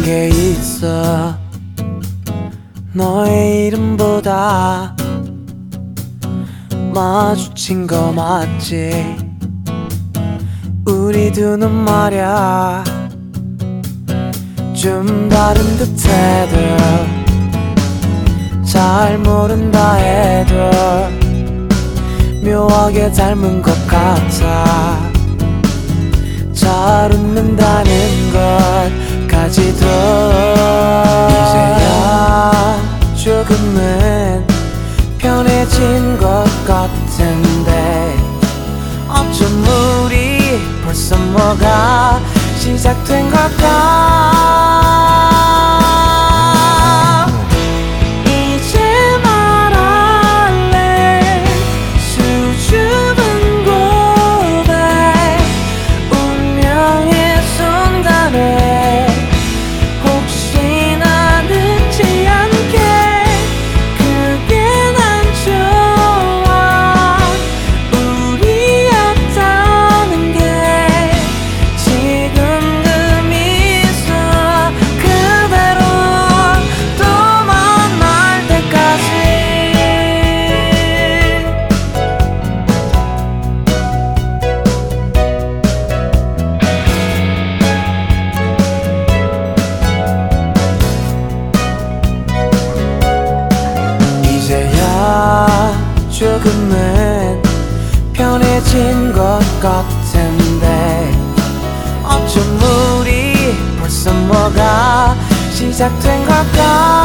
게 있어. 너의 이름보다 마주친 거 맞지? 우리 두 눈 말야 좀 다른 듯해도 잘 모른다 해도 묘하게 닮은 것 같아. 잘 웃는다는 것까지도 이제야 조금은 편해진 것 같은데 어쩜 우리 벌써 뭐가 시작된 걸까? 이제 말할래 수줍은 고백 운명의 순간에 혹시나 늦지 않게 그게 난 좋아. 우리였다는 게 지금 그 미소 그대로 또 만날 때까지. 이제야 조금은 편해진 것 같은데 어쩜 우리 벌써 뭐가 시작된 걸까?